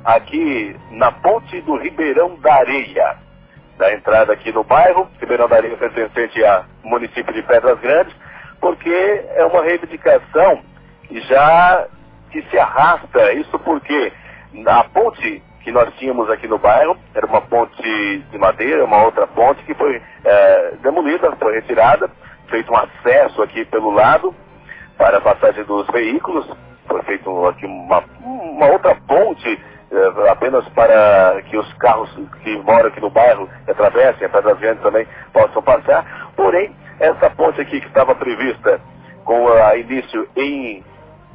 aqui na ponte do Ribeirão da Areia, da entrada aqui no bairro, Ribeirão da Areia pertencente ao município de Pedras Grandes, porque é uma reivindicação que se arrasta, isso porque a ponte que nós tínhamos aqui no bairro era uma ponte de madeira, uma outra ponte que foi demolida, foi retirada, feito um acesso aqui pelo lado para a passagem dos veículos, foi feito aqui uma outra ponte apenas para que os carros que moram aqui no bairro atravessem, a Pedras Grandes também possam passar. Porém, essa ponte aqui que estava prevista com início em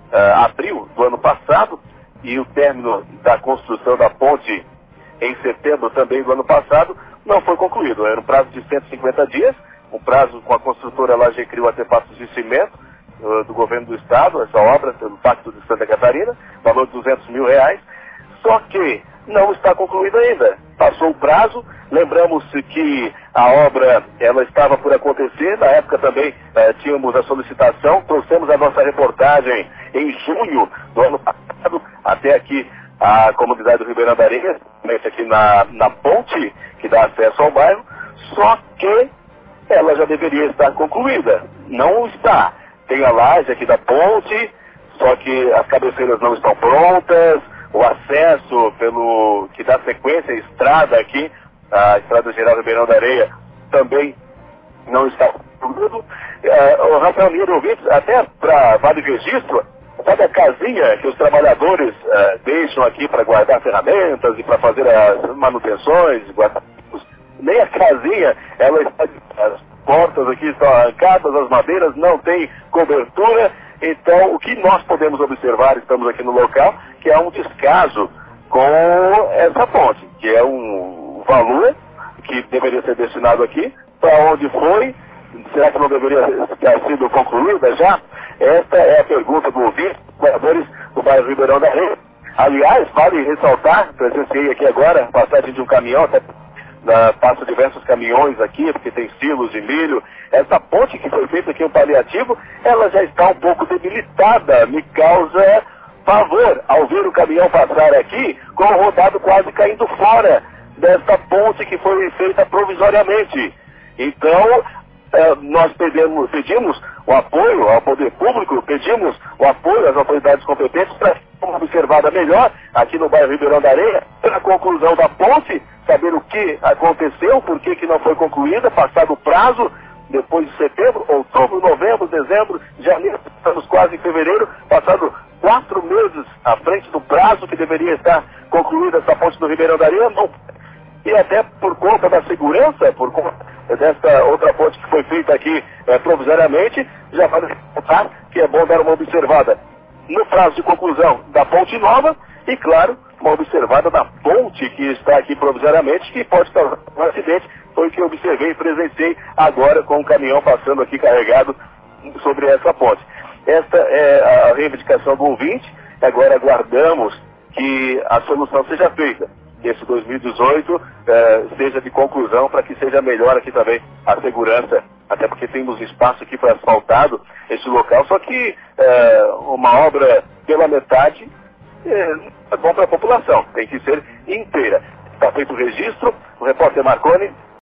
abril do ano passado e o término da construção da ponte em setembro também do ano passado, não foi concluído. Era um prazo de 150 dias, um prazo com a construtora Lagecrio Artefatos de Cimento, do governo do estado, essa obra, pelo Pacto de Santa Catarina, valor de R$200 mil, só que não está concluída ainda. Passou o prazo, lembramos que a obra ela estava por acontecer, na época também tínhamos a solicitação, trouxemos a nossa reportagem em junho do ano passado, até aqui a comunidade do Ribeirão da Areia, aqui na ponte que dá acesso ao bairro, só que ela já deveria estar concluída. Não está. Tem a laje aqui da ponte, só que as cabeceiras não estão prontas, o acesso que dá sequência à estrada aqui, a Estrada Geral Ribeirão da Areia, também não está concluído. O Rafael Lira, ouvintes, até para vale registro, sabe a casinha que os trabalhadores deixam aqui para guardar ferramentas e para fazer as manutenções, nem a casinha, ela está, as portas aqui estão arrancadas, as madeiras não tem cobertura. Então, o que nós podemos observar, estamos aqui no local, que é um descaso com essa ponte, que é um valor que deveria ser destinado aqui, para onde foi, será que não deveria ter sido concluída já? Esta é a pergunta do ouvinte, moradores do bairro Ribeirão da Areia. Aliás, vale ressaltar, presenciei aqui agora, a passagem de um caminhão, até passam diversos caminhões aqui, porque tem silos de milho. Essa ponte que foi feita aqui, um paliativo, ela já está um pouco debilitada, me causa pavor ao ver o caminhão passar aqui com o rodado quase caindo fora dessa ponte que foi feita provisoriamente. Então, nós pedimos o apoio ao poder público, pedimos o apoio às autoridades competentes para ser observada melhor aqui no bairro Ribeirão da Areia, a conclusão da ponte, saber o que aconteceu, por que não foi concluída, passado o prazo, depois de setembro, outubro, novembro, dezembro, janeiro, estamos quase em fevereiro, passado 4 meses à frente do prazo que deveria estar concluída essa ponte do Ribeirão da Areia, não. E até por conta da segurança, por conta desta outra ponte que foi feita aqui provisoriamente, já vai ressaltar que é bom dar uma observada no prazo de conclusão da ponte nova e, claro, uma observada da ponte que está aqui provisoriamente, que pode causar um acidente. Foi o que eu observei e presenciei agora com um caminhão passando aqui carregado sobre essa ponte. Esta é a reivindicação do ouvinte. Agora aguardamos que a solução seja feita, que esse 2018 seja de conclusão, para que seja melhor aqui também a segurança, até porque temos espaço aqui para asfaltado esse local, só que uma obra pela metade é bom para a população, tem que ser inteira. Está feito o registro, o repórter Marconi